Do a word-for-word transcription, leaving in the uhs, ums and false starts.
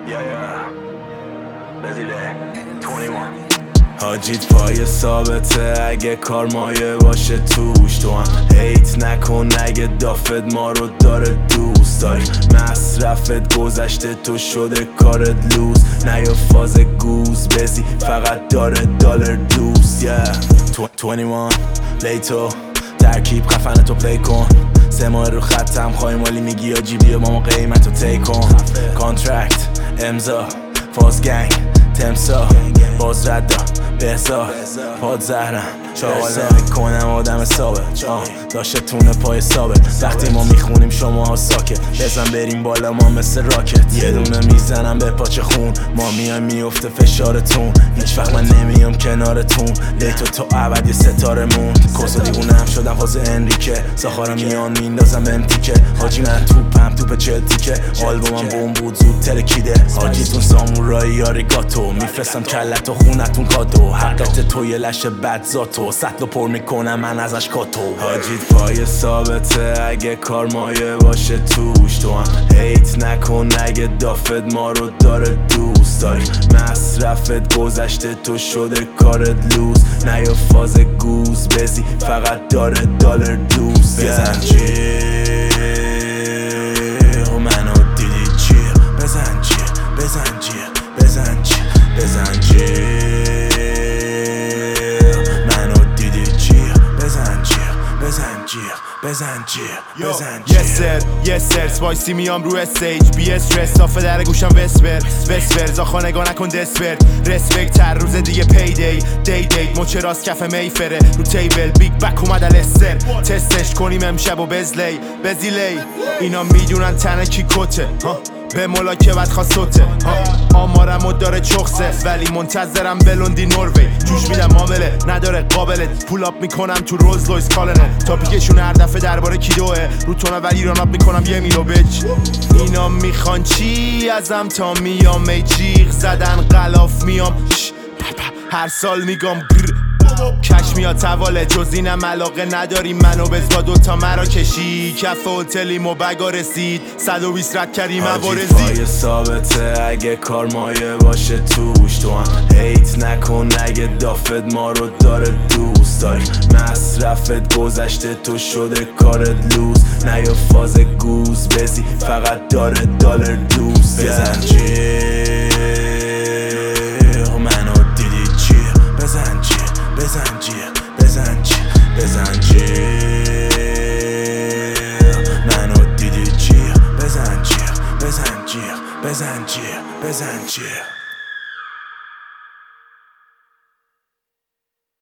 حاجیت پای ثابته اگه کار مایه باشه توش. تو هم هیت نکن اگه دافت ما رو داره دوست داری. مصرفت گذشته تو شده کارت لوز. نه یا فاز گوز بزی فقط داره دلار دوست. yeah. بیست و یک لیتو ترکیب خفنتو پلی کن. سه ماه رو خطم خواهی مالی میگی یا جیبی با ما قیمتو تی کن. کانترکت امضا فاز گنگ تمسا باز ردا بهزا پاد زهرم چاقال نمیکنم آدم ثابت. داشته تونه پای ثابت. وقتی ما میخونیم شما ها ساکت. بزن بریم بالا ما مثل راکت. یه دونه میزنم به پاچه خون. ما میایم میفته فشارتون. هیچ وقت من نمیام کنارتون. لیتو تو عبد یه ستاره مون. کسو دیوونه هم شدم فاز انریکه. ساخارم میان میندازم بهم تیکه. حاجی من توپم توپ چل تیکه. آلبومم بوم بود زود ترکیده. حاجیتون سامورایی آریگاتو. میفرستم کلت و خونتون کادو. حقیقت تو یه لشه بد ذاتو. سطلو پر میکنم من ازش کاتو. حاجیت پای ثابته اگه کار مایه باشه توش. تو هم هیت نکن اگه دافت ما رو داره دوست داری. مصرفت گذشته تو شده کارت لوز. نه یا فاز گوز بزی فقط داره دلار دوست. بزن جیر منو دیدی چیه. بزن جیر بزن جیر بزن جیر بزن جیر بزن جیر بزن جیر. یس سر یس سر سپایسی میام رو استیج. بی استرس صافه در گوشم وسپر وسپر زاخا نگاه نکن دسپر. رسپکت تر روز دیگه پی دی دی دی. مچ راست کف میفره رو تیبل. بیگ بک اومدن استر تستش کنیم امشب و بزلی بزیلی. اینا میدونن تنه کی کته به ملاکبت خواستوته. آمارمو داره چخسه ولی منتظرم بلوندی نروی. جوش میدم معامله نداره قابلت. پول اپ میکنم تو رولز لویس کالنه. تاپیکشون هر دفعه درباره کیدوه. رو تونه ولی ایران اپ میکنم یه میلو بچ. اینا میخوان چی ازم تا میام ای جیغ زدن غلاف میام. هر سال میگم کش میاد تواله. جز اینم علاقه نداری منو بز با دوتا مرا کشی. کف هتلیم و بگا رسید صد و بیست رد کردیم عوارضی. پای ثابته اگه کار مایه باشه توش. تو هم هیت نکن اگه دافت ما رو داره دوست داری. مصرفت گذشته تو شده کارت لوز. نه یا فاز گوز بزی فقط داره دلار دوست. بزن جیر منو دیدی چیه. بزن جیر بزن جیر بزن جیر بزن جیر منو دیدی چیه. بزن جیر بزن جیر بزن جیر بزن جیر.